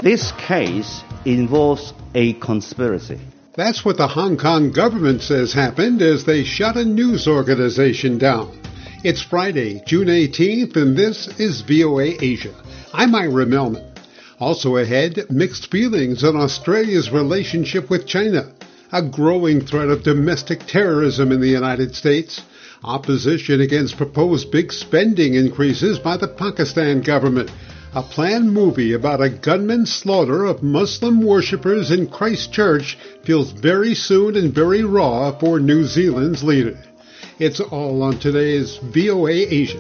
This case involves a conspiracy. That's what the Hong Kong government says happened as they shut a news organization down. It's Friday, June 18th, and this is VOA Asia. I'm Ira Melman. Also ahead, mixed feelings on Australia's relationship with China, a growing threat of domestic terrorism in the United States, opposition against proposed big spending increases by the Pakistan government, a planned movie about a gunman's slaughter of Muslim worshippers in Christchurch feels very soon and very raw for New Zealand's leader. It's all on today's VOA Asia.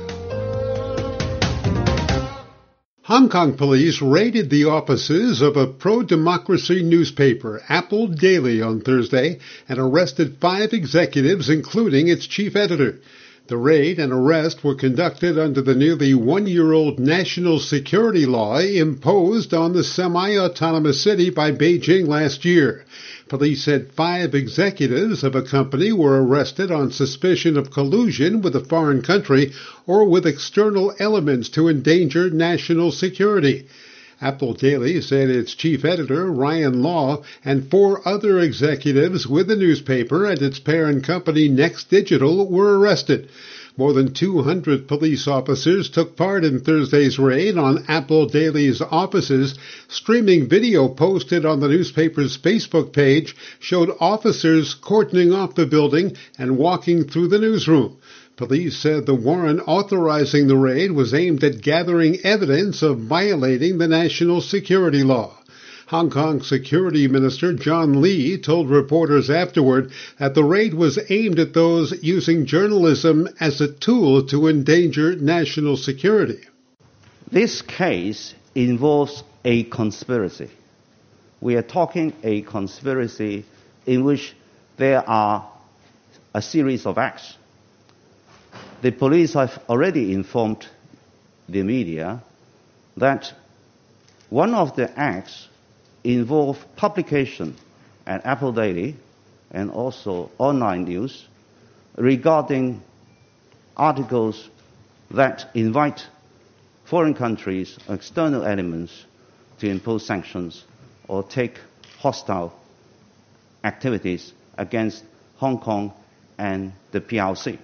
Hong Kong police raided the offices of a pro-democracy newspaper, Apple Daily, on Thursday and arrested 5 executives, including its chief editor. The raid and arrest were conducted under the nearly one-year-old national security law imposed on the semi-autonomous city by Beijing last year. Police said 5 executives of a company were arrested on suspicion of collusion with a foreign country or with external elements to endanger national security. Apple Daily said its chief editor, Ryan Law, and 4 other executives with the newspaper and its parent company, Next Digital, were arrested. More than 200 police officers took part in Thursday's raid on Apple Daily's offices. Streaming video posted on the newspaper's Facebook page showed officers cordoning off the building and walking through the newsroom. Police said the warrant authorizing the raid was aimed at gathering evidence of violating the national security law. Hong Kong Security Minister John Lee told reporters afterward that the raid was aimed at those using journalism as a tool to endanger national security. This case involves a conspiracy. We are talking a conspiracy in which there are a series of acts. The police have already informed the media that one of the acts involved publication at Apple Daily and also online news regarding articles that invite foreign countries, external elements, to impose sanctions or take hostile activities against Hong Kong and the PRC.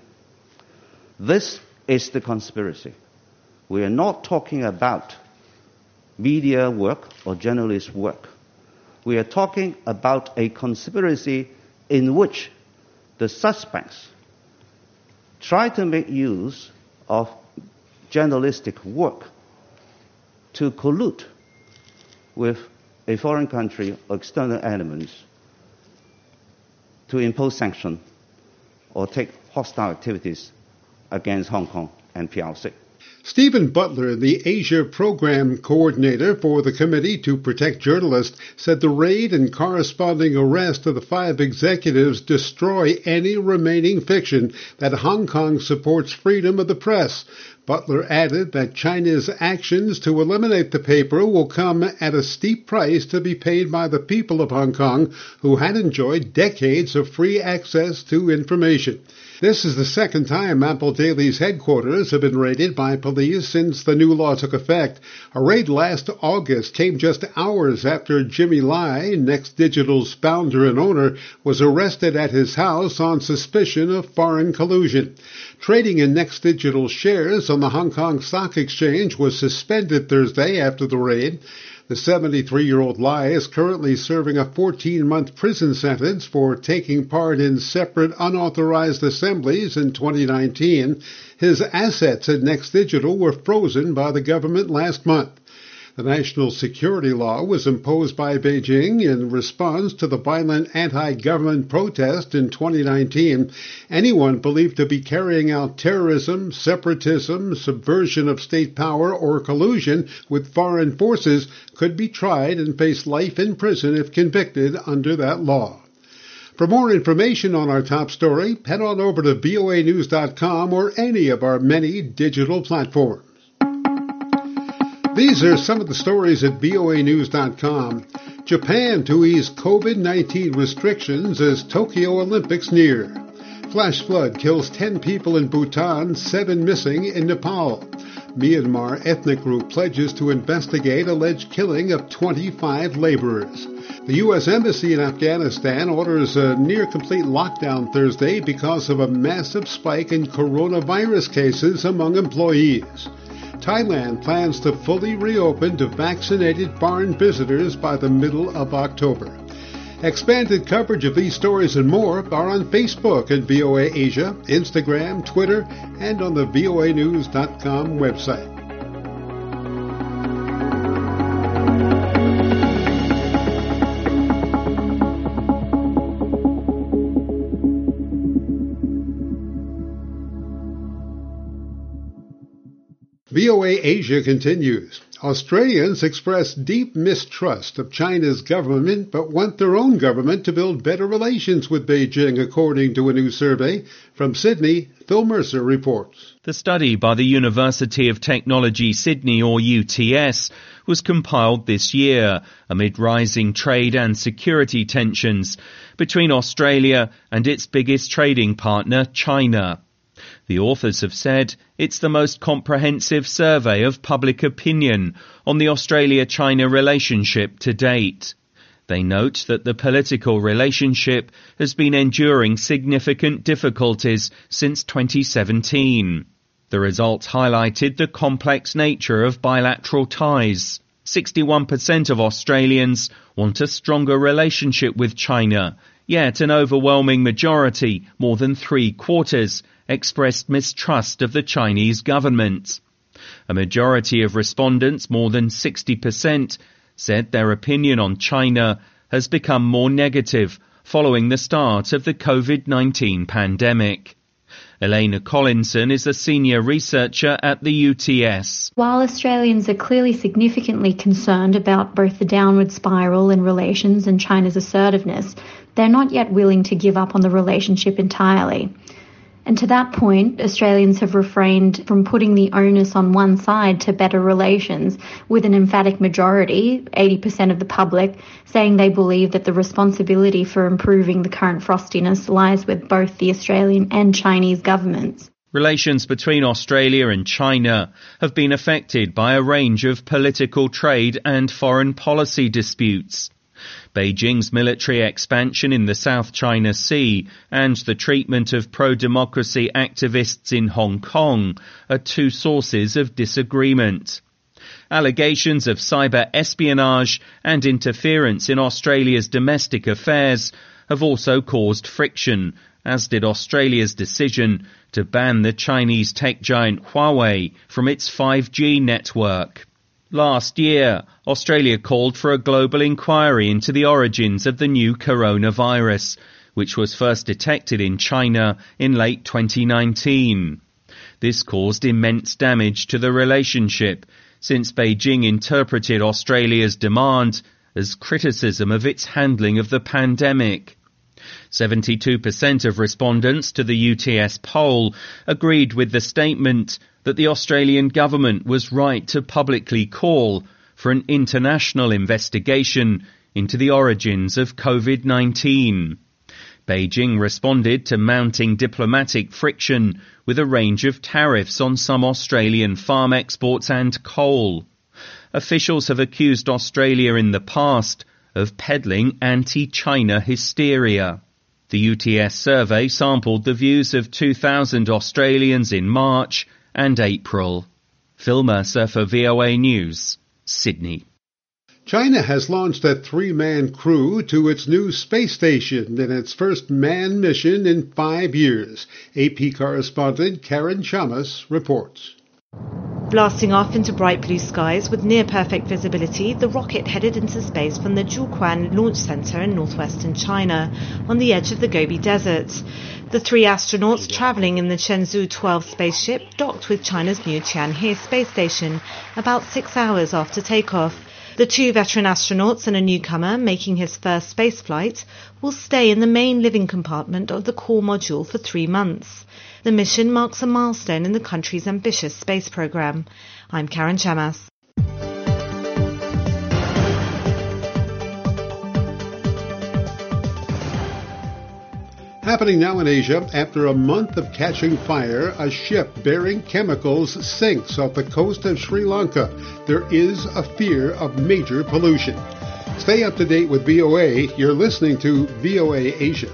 This is the conspiracy. We are not talking about media work or journalist work. We are talking about a conspiracy in which the suspects try to make use of journalistic work to collude with a foreign country or external elements to impose sanctions or take hostile activities against Hong Kong and PRC. Stephen Butler, the Asia Program Coordinator for the Committee to Protect Journalists, said the raid and corresponding arrest of the 5 executives destroy any remaining fiction that Hong Kong supports freedom of the press. Butler added that China's actions to eliminate the paper will come at a steep price to be paid by the people of Hong Kong, who had enjoyed decades of free access to information. This is the second time Apple Daily's headquarters have been raided by police since the new law took effect. A raid last August came just hours after Jimmy Lai, Next Digital's founder and owner, was arrested at his house on suspicion of foreign collusion. Trading in Next Digital shares on the Hong Kong Stock Exchange was suspended Thursday after the raid. The 73-year-old Lai is currently serving a 14-month prison sentence for taking part in separate unauthorized assemblies in 2019. His assets at Next Digital were frozen by the government last month. The national security law was imposed by Beijing in response to the violent anti-government protest in 2019. Anyone believed to be carrying out terrorism, separatism, subversion of state power, or collusion with foreign forces could be tried and face life in prison if convicted under that law. For more information on our top story, head on over to voanews.com or any of our many digital platforms. These are some of the stories at voanews.com. Japan to ease COVID-19 restrictions as Tokyo Olympics near. Flash flood kills 10 people in Bhutan, 7 missing in Nepal. Myanmar ethnic group pledges to investigate alleged killing of 25 laborers. The U.S. Embassy in Afghanistan orders a near-complete lockdown Thursday because of a massive spike in coronavirus cases among employees. Thailand plans to fully reopen to vaccinated foreign visitors by the middle of October. Expanded coverage of these stories and more are on Facebook at VOA Asia, Instagram, Twitter, and on the voanews.com website. VOA Asia continues. Australians express deep mistrust of China's government but want their own government to build better relations with Beijing, according to a new survey. From Sydney, Phil Mercer reports. The study by the University of Technology Sydney, or UTS, was compiled this year amid rising trade and security tensions between Australia and its biggest trading partner, China. The authors have said it's the most comprehensive survey of public opinion on the Australia-China relationship to date. They note that the political relationship has been enduring significant difficulties since 2017. The results highlighted the complex nature of bilateral ties. 61% of Australians want a stronger relationship with China, yet an overwhelming majority, more than 3/4, expressed mistrust of the Chinese government. A majority of respondents, more than 60%, said their opinion on China has become more negative following the start of the COVID-19 pandemic. Elena Collinson is a senior researcher at the UTS. While Australians are clearly significantly concerned about both the downward spiral in relations and China's assertiveness, they're not yet willing to give up on the relationship entirely. And to that point, Australians have refrained from putting the onus on one side to better relations, with an emphatic majority, 80% of the public, saying they believe that the responsibility for improving the current frostiness lies with both the Australian and Chinese governments. Relations between Australia and China have been affected by a range of political, trade and foreign policy disputes. Beijing's military expansion in the South China Sea and the treatment of pro-democracy activists in Hong Kong are two sources of disagreement. Allegations of cyber espionage and interference in Australia's domestic affairs have also caused friction, as did Australia's decision to ban the Chinese tech giant Huawei from its 5G network. Last year, Australia called for a global inquiry into the origins of the new coronavirus, which was first detected in China in late 2019. This caused immense damage to the relationship, since Beijing interpreted Australia's demand as criticism of its handling of the pandemic. 72% of respondents to the UTS poll agreed with the statement that the Australian government was right to publicly call for an international investigation into the origins of COVID-19. Beijing responded to mounting diplomatic friction with a range of tariffs on some Australian farm exports and coal. Officials have accused Australia in the past of peddling anti-China hysteria. The UTS survey sampled the views of 2,000 Australians in March and April. Phil Mercer for VOA News, Sydney. China has launched a 3-man crew to its new space station in its first manned mission in 5 years. AP correspondent Karen Chamas reports. Blasting off into bright blue skies with near-perfect visibility, the rocket headed into space from the Jiuquan Launch Center in northwestern China, on the edge of the Gobi Desert. The 3 astronauts traveling in the Shenzhou 12 spaceship docked with China's new Tianhe space station about 6 hours after takeoff. The 2 veteran astronauts and a newcomer making his first spaceflight will stay in the main living compartment of the core module for 3 months. The mission marks a milestone in the country's ambitious space program. I'm Karen Chamas. Happening now in Asia, after a month of catching fire, a ship bearing chemicals sinks off the coast of Sri Lanka. There is a fear of major pollution. Stay up to date with VOA. You're listening to VOA Asia.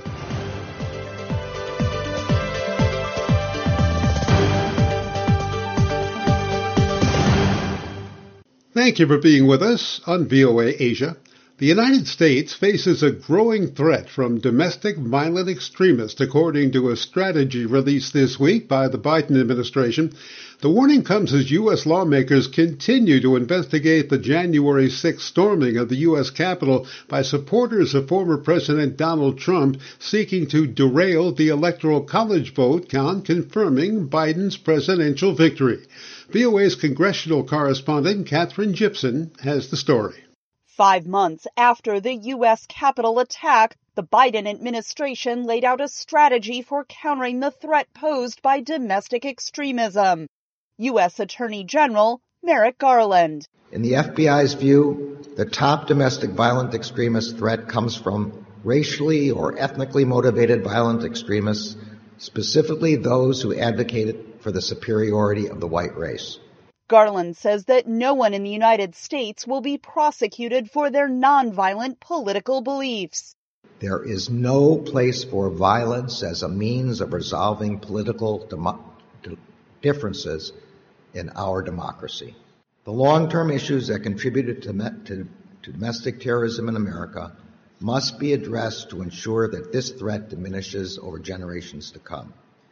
Thank you for being with us on VOA Asia. The United States faces a growing threat from domestic violent extremists, according to a strategy released this week by the Biden administration. The warning comes as U.S. lawmakers continue to investigate the January 6th storming of the U.S. Capitol by supporters of former President Donald Trump seeking to derail the Electoral College vote on confirming Biden's presidential victory. VOA's congressional correspondent Katherine Gibson has the story. 5 months after the U.S. Capitol attack, the Biden administration laid out a strategy for countering the threat posed by domestic extremism. U.S. Attorney General Merrick Garland. In the FBI's view, the top domestic violent extremist threat comes from racially or ethnically motivated violent extremists, specifically those who advocated for the superiority of the white race. Garland says that no one in the United States will be prosecuted for their nonviolent political beliefs. There is no place for violence as a means of resolving political differences in our democracy. The long-term issues that contributed to domestic terrorism in America must be addressed to ensure that this threat diminishes over generations to come.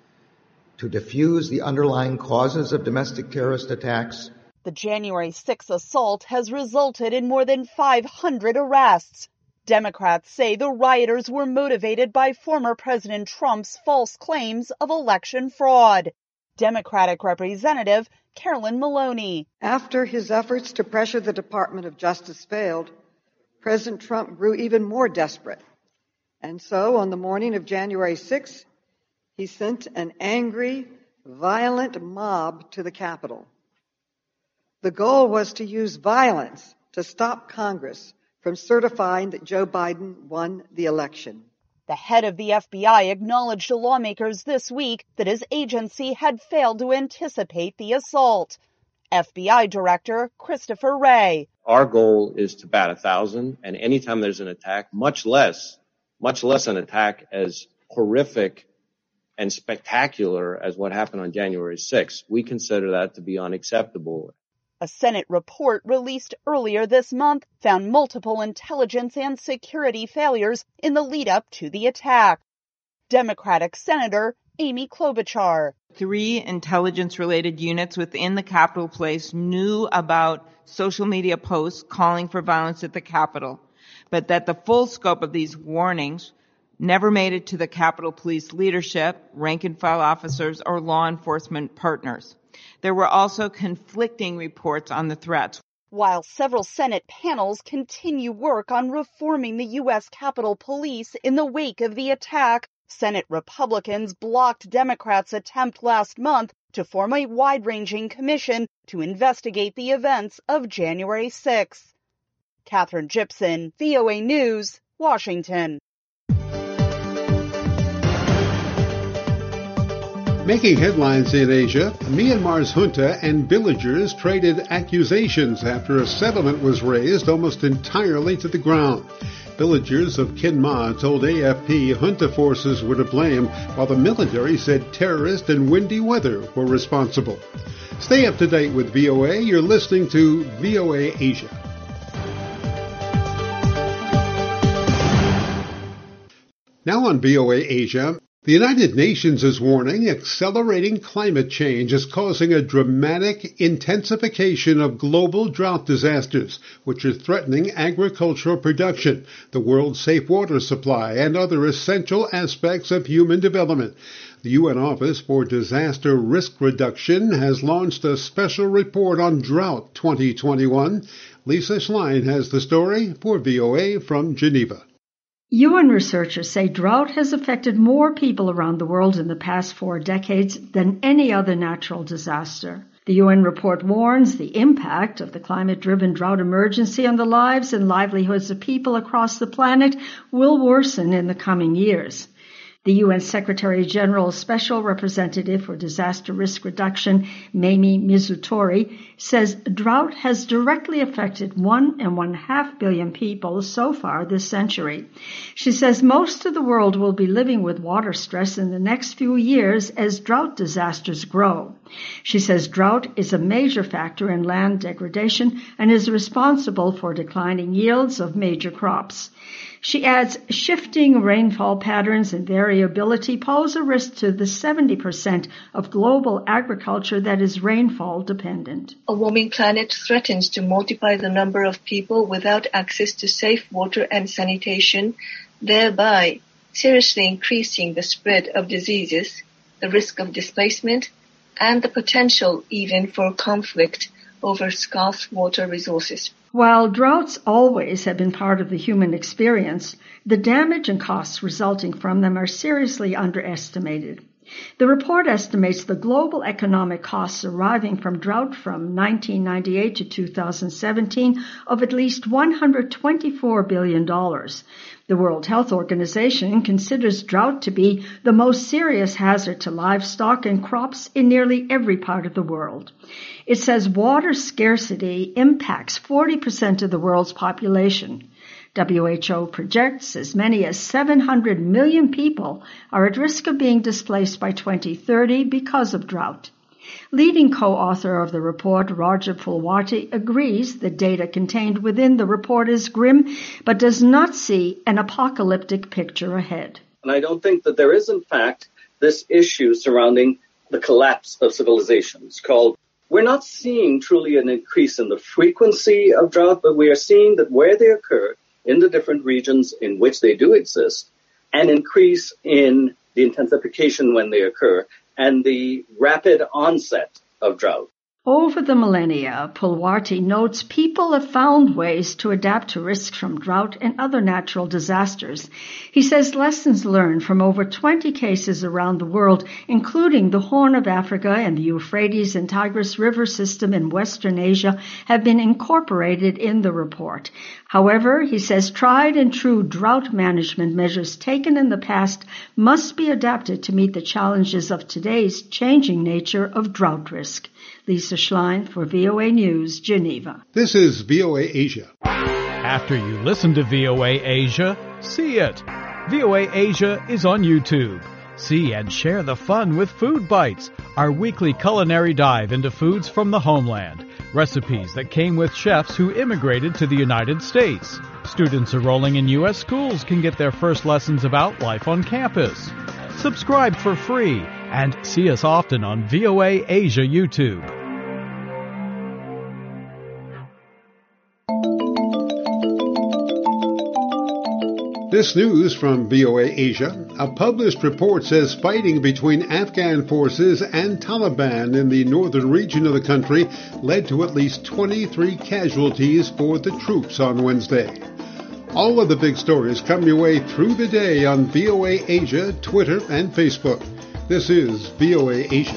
To diffuse the underlying causes of domestic terrorist attacks, the January 6th assault has resulted in more than 500 arrests. Democrats say the rioters were motivated by former President Trump's false claims of election fraud. Democratic Representative Carolyn Maloney. After his efforts to pressure the Department of Justice failed, President Trump grew even more desperate. And so, on the morning of January 6th, he sent an angry, violent mob to the Capitol. The goal was to use violence to stop Congress from certifying that Joe Biden won the election. The head of the FBI acknowledged to lawmakers this week that his agency had failed to anticipate the assault. FBI Director Christopher Wray. Our goal is to bat 1,000, and anytime there's an attack, much less an attack as horrific and spectacular as what happened on January 6th. We consider that to be unacceptable. A Senate report released earlier this month found multiple intelligence and security failures in the lead-up to the attack. Democratic Senator Amy Klobuchar. 3 intelligence-related units within the Capitol Police knew about social media posts calling for violence at the Capitol, but that the full scope of these warnings never made it to the Capitol Police leadership, rank-and-file officers, or law enforcement partners. There were also conflicting reports on the threats. While several Senate panels continue work on reforming the U.S. Capitol Police in the wake of the attack, Senate Republicans blocked Democrats' attempt last month to form a wide-ranging commission to investigate the events of January 6th. Katherine Gibson, VOA News, Washington. Making headlines in Asia, Myanmar's junta and villagers traded accusations after a settlement was razed almost entirely to the ground. Villagers of Kinma told AFP junta forces were to blame, while the military said terrorists and windy weather were responsible. Stay up to date with VOA. You're listening to VOA Asia. Now on VOA Asia, the United Nations is warning accelerating climate change is causing a dramatic intensification of global drought disasters, which are threatening agricultural production, the world's safe water supply, and other essential aspects of human development. The UN Office for Disaster Risk Reduction has launched a special report on drought 2021. Lisa Schlein has the story for VOA from Geneva. UN researchers say drought has affected more people around the world in the past 4 decades than any other natural disaster. The UN report warns the impact of the climate-driven drought emergency on the lives and livelihoods of people across the planet will worsen in the coming years. The UN Secretary General's Special Representative for Disaster Risk Reduction, Mamie Mizutori, says drought has directly affected 1.5 billion people so far this century. She says most of the world will be living with water stress in the next few years as drought disasters grow. She says drought is a major factor in land degradation and is responsible for declining yields of major crops. She adds shifting rainfall patterns and variability pose a risk to the 70% of global agriculture that is rainfall dependent. A warming planet threatens to multiply the number of people without access to safe water and sanitation, thereby seriously increasing the spread of diseases, the risk of displacement, and the potential even for conflict over scarce water resources. While droughts always have been part of the human experience, the damage and costs resulting from them are seriously underestimated. The report estimates the global economic costs arising from drought from 1998 to 2017 of at least $124 billion. The World Health Organization considers drought to be the most serious hazard to livestock and crops in nearly every part of the world. It says water scarcity impacts 40% of the world's population. WHO projects as many as 700 million people are at risk of being displaced by 2030 because of drought. Leading co-author of the report, Roger Pulwati, agrees the data contained within the report is grim, but does not see an apocalyptic picture ahead. And I don't think that there is, in fact, this issue surrounding the collapse of civilizations called. We're not seeing truly an increase in the frequency of drought, but we are seeing that where they occur in the different regions in which they do exist, an increase in the intensification when they occur and the rapid onset of drought. Over the millennia, Pulwati notes people have found ways to adapt to risks from drought and other natural disasters. He says lessons learned from over 20 cases around the world, including the Horn of Africa and the Euphrates and Tigris River system in Western Asia, have been incorporated in the report. However, he says tried and true drought management measures taken in the past must be adapted to meet the challenges of today's changing nature of drought risk. Lisa Schlein for VOA News, Geneva. This is VOA Asia. After you listen to VOA Asia, see it. VOA Asia is on YouTube. See and share the fun with Food Bites, our weekly culinary dive into foods from the homeland. Recipes that came with chefs who immigrated to the United States. Students enrolling in U.S. schools can get their first lessons about life on campus. Subscribe for free and see us often on VOA Asia YouTube. This news from VOA Asia. A published report says fighting between Afghan forces and Taliban in the northern region of the country led to at least 23 casualties for the troops on Wednesday. All of the big stories come your way through the day on VOA Asia, Twitter, and Facebook. This is VOA Asia.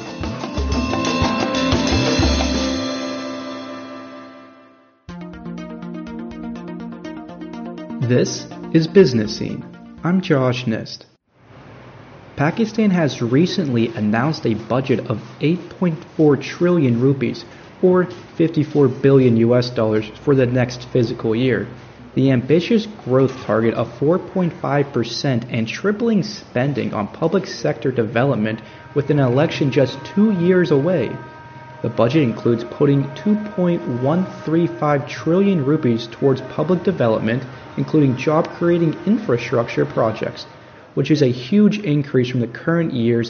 This is Business Scene. I'm Josh Nist. Pakistan has recently announced a budget of 8.4 trillion rupees, or $54 billion for the next fiscal year. The ambitious growth target of 4.5% and tripling spending on public sector development with an election just 2 years away. The budget includes putting 2.135 trillion rupees towards public development, including job-creating infrastructure projects, which is a huge increase from the current year's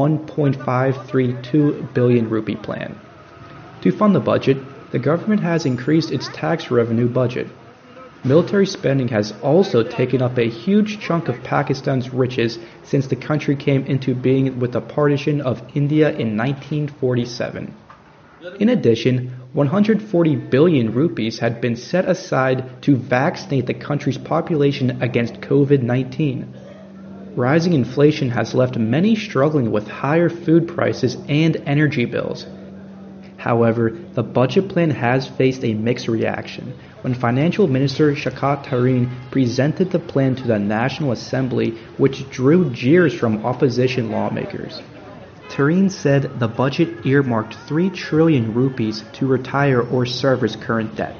1.532 billion rupee plan. To fund the budget, the government has increased its tax revenue budget. Military spending has also taken up a huge chunk of Pakistan's riches since the country came into being with the partition of India in 1947. In addition, 140 billion rupees had been set aside to vaccinate the country's population against COVID-19. Rising inflation has left many struggling with higher food prices and energy bills. However, the budget plan has faced a mixed reaction. When Financial Minister Shakhat Tarin presented the plan to the National Assembly, which drew jeers from opposition lawmakers. Tarin said the budget earmarked 3 trillion rupees to retire or service current debt.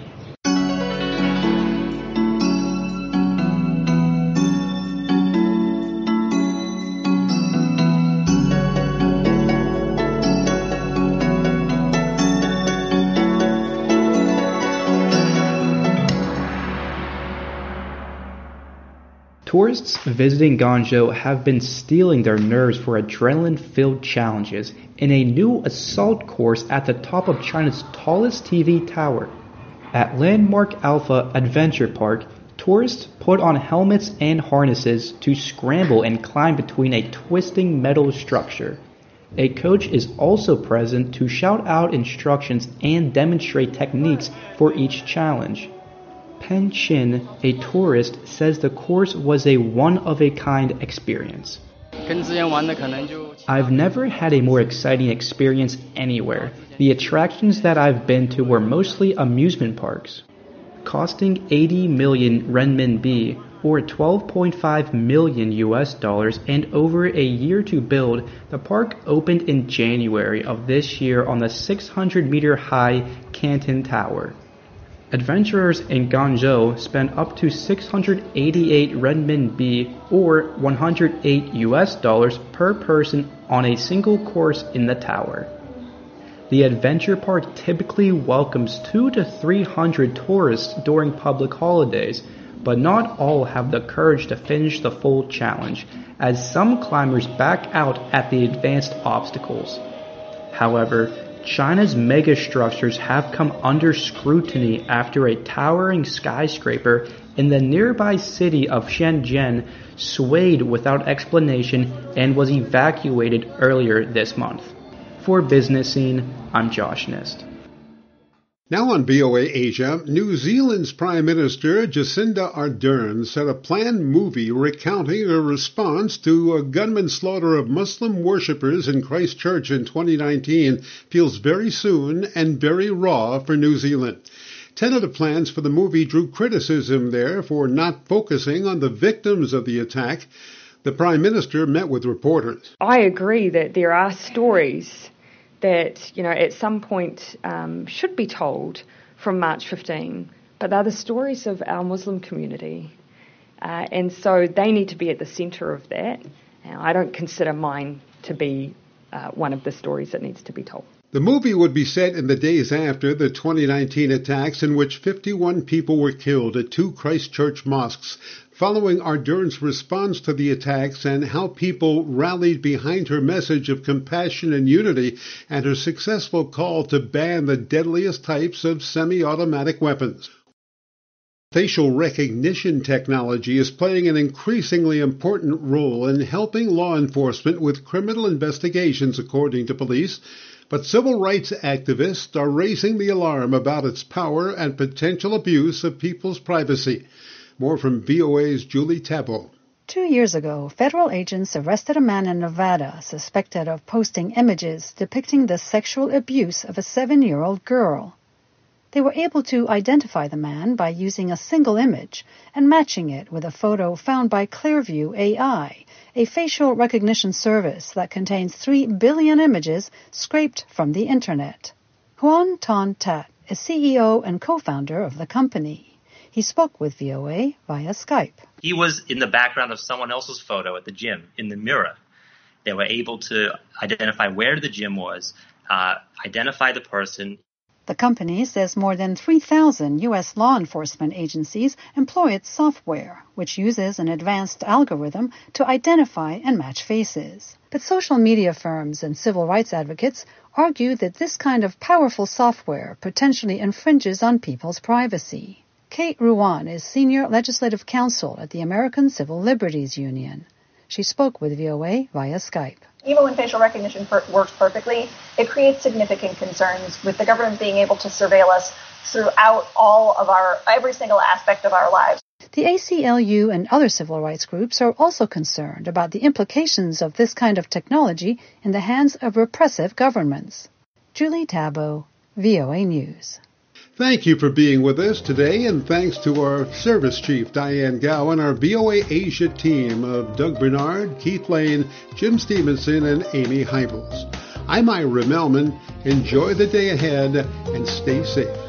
Tourists visiting Guangzhou have been stealing their nerves for adrenaline-filled challenges in a new assault course at the top of China's tallest TV tower. At Landmark Alpha Adventure Park, tourists put on helmets and harnesses to scramble and climb between a twisting metal structure. A coach is also present to shout out instructions and demonstrate techniques for each challenge. Pen Chin, a tourist, says the course was a one-of-a-kind experience. I've never had a more exciting experience anywhere. The attractions that I've been to were mostly amusement parks. Costing 80 million renminbi, or $12.5 million US, and over a year to build, the park opened in January of this year on the 600-meter-high Canton Tower. Adventurers in Guangzhou spend up to 688 renminbi or $108 US per person on a single course in the tower. The adventure park typically welcomes 200 to 300 tourists during public holidays, but not all have the courage to finish the full challenge, as some climbers back out at the advanced obstacles. However, China's megastructures have come under scrutiny after a towering skyscraper in the nearby city of Shenzhen swayed without explanation and was evacuated earlier this month. For Business Scene, I'm Josh Nist. Now on VOA Asia, New Zealand's Prime Minister Jacinda Ardern said a planned movie recounting her response to a gunman slaughter of Muslim worshippers in Christchurch in 2019 feels very soon and very raw for New Zealand. Tentative plans for the movie drew criticism there for not focusing on the victims of the attack. The Prime Minister met with reporters. I agree that there are stories that, at some point should be told from March 15, but they're the stories of our Muslim community. And so they need to be at the centre of that. Now, I don't consider mine to be one of the stories that needs to be told. The movie would be set in the days after the 2019 attacks in which 51 people were killed at 2 Christchurch mosques, following Ardern's response to the attacks and how people rallied behind her message of compassion and unity and her successful call to ban the deadliest types of semi-automatic weapons. Facial recognition technology is playing an increasingly important role in helping law enforcement with criminal investigations, according to police. But civil rights activists are raising the alarm about its power and potential abuse of people's privacy. More from VOA's Julie Tabo. 2 years ago, federal agents arrested a man in Nevada suspected of posting images depicting the sexual abuse of a 7-year-old girl. They were able to identify the man by using a single image and matching it with a photo found by Clearview AI, a facial recognition service that contains 3 billion images scraped from the Internet. Huan Ton Tat is CEO and co-founder of the company. He spoke with VOA via Skype. He was in the background of someone else's photo at the gym, in the mirror. They were able to identify where the gym was, identify the person. The company says more than 3,000 U.S. law enforcement agencies employ its software, which uses an advanced algorithm to identify and match faces. But social media firms and civil rights advocates argue that this kind of powerful software potentially infringes on people's privacy. Kate Ruan is Senior Legislative Counsel at the American Civil Liberties Union. She spoke with VOA via Skype. Even when facial recognition works perfectly, it creates significant concerns with the government being able to surveil us throughout every single aspect of our lives. The ACLU and other civil rights groups are also concerned about the implications of this kind of technology in the hands of repressive governments. Julie Tabo, VOA News. Thank you for being with us today, and thanks to our Service Chief, Diane Gowan, our VOA Asia team of Doug Bernard, Keith Lane, Jim Stevenson, and Amy Heibels. I'm Ira Melman. Enjoy the day ahead and stay safe.